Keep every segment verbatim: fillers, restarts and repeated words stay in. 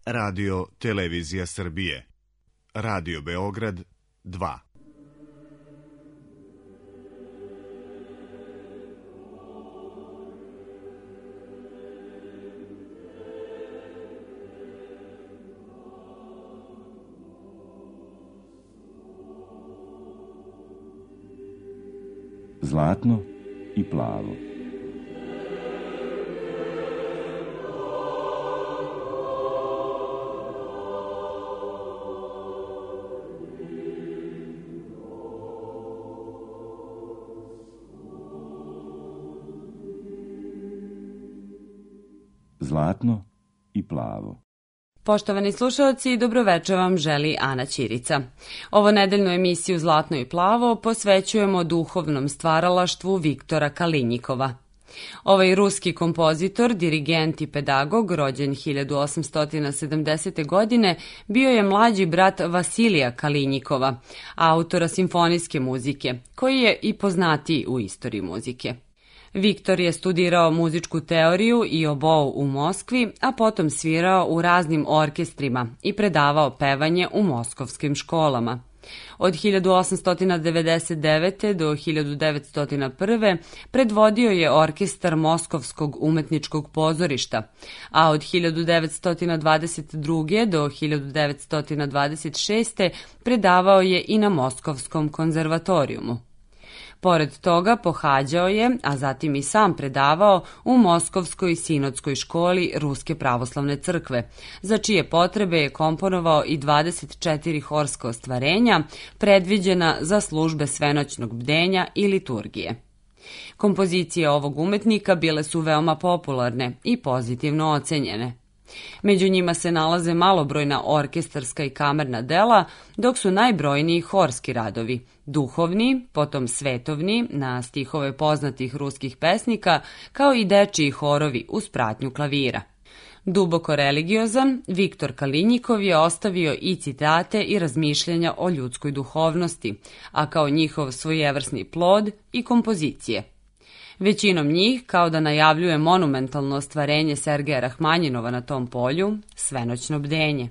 Radio Televizija Srbije. Radio Beograd dva. Zlatno i plavo. Zlatno i plavo. Poštovani slušalci, dobroveče vam želi Ana Ćirica. Ovo nedeljnu emisiju Zlatno i plavo posvećujemo duhovnom stvaralaštvu Viktora Kalinjikova. Ovaj ruski kompozitor, dirigent i pedagog, rođen hiljadu osamsto sedamdesete. godine, bio je mlađi brat Vasilija Kalinjikova, autora simfonijske muzike, koji je i poznatiji u istoriji muzike. Viktor je studirao muzičku teoriju i obou u Moskvi, a potom svirao u raznim orkestrima i predavao pevanje u moskovskim školama. Od hiljadu osamsto devedeset devete. do hiljadu devetsto prve. predvodio je orkestar Moskovskog umetničkog pozorišta, a od hiljadu devetsto dvadeset druge. do hiljadu devetsto dvadeset šeste. predavao je i na Moskovskom konzervatorijumu. Pored toga pohađao je, a zatim i sam predavao, u Moskovskoj sinodskoj školi Ruske pravoslavne crkve, za čije potrebe je komponovao i dvadeset četiri horska ostvarenja, predviđena za službe svenoćnog bdenja i liturgije. Kompozicije ovog umetnika bile su veoma popularne i pozitivno ocenjene. Među njima se nalaze malobrojna orkestarska i kamerna dela, dok su najbrojniji horski radovi, duhovni, potom svetovni, na stihove poznatih ruskih pesnika, kao i dečiji horovi uz pratnju klavira. Duboko religiozan, Viktor Kalinjikov je ostavio i citate i razmišljanja o ljudskoj duhovnosti, a kao njihov svojevrsni plod i kompozicije. Većinom njih, kao da najavljuje monumentalno ostvarenje Sergeja Rahmanjinova na tom polju, svenoćno bdenje.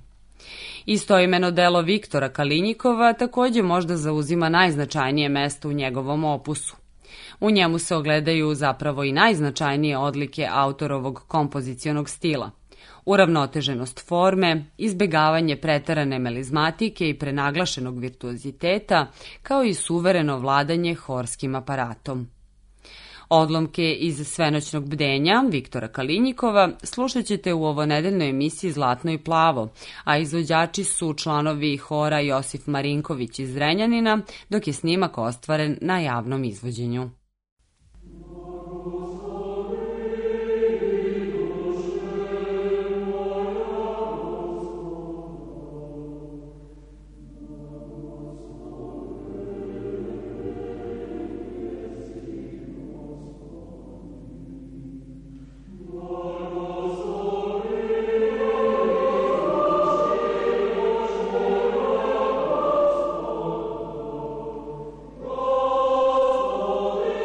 Istoimeno delo Viktora Kalinjikova također možda zauzima najznačajnije mesto u njegovom opusu. U njemu se ogledaju zapravo i najznačajnije odlike autorovog kompozicionog stila: uravnoteženost forme, izbegavanje preterane melizmatike i prenaglašenog virtuoziteta, kao i suvereno vladanje horskim aparatom. Odlomke iz svenoćnog bdenja Viktora Kalinjikova slušat ćete u ovonedeljnoj emisiji Zlatno i plavo, a izvođači su članovi hora Josif Marinković iz Zrenjanina, dok je snimak ostvaren na javnom izvođenju. Oh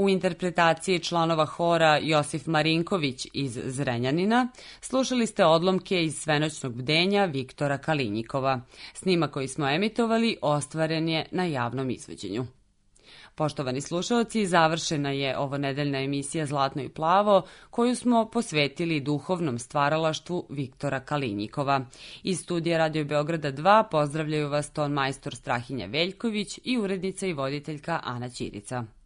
U interpretaciji članova hora Josif Marinković iz Zrenjanina slušali ste odlomke iz Svenoćnog bdenja Viktora Kalinjikova. Snimak koji smo emitovali ostvaren je na javnom izvođenju. Poštovani slušalci, završena je ovo nedeljna emisija Zlatno i plavo, koju smo posvetili duhovnom stvaralaštvu Viktora Kalinjikova. Iz studija Radio Beograda dva pozdravljaju vas ton majstor Strahinja Veljković i urednica i voditeljka Ana Ćirica.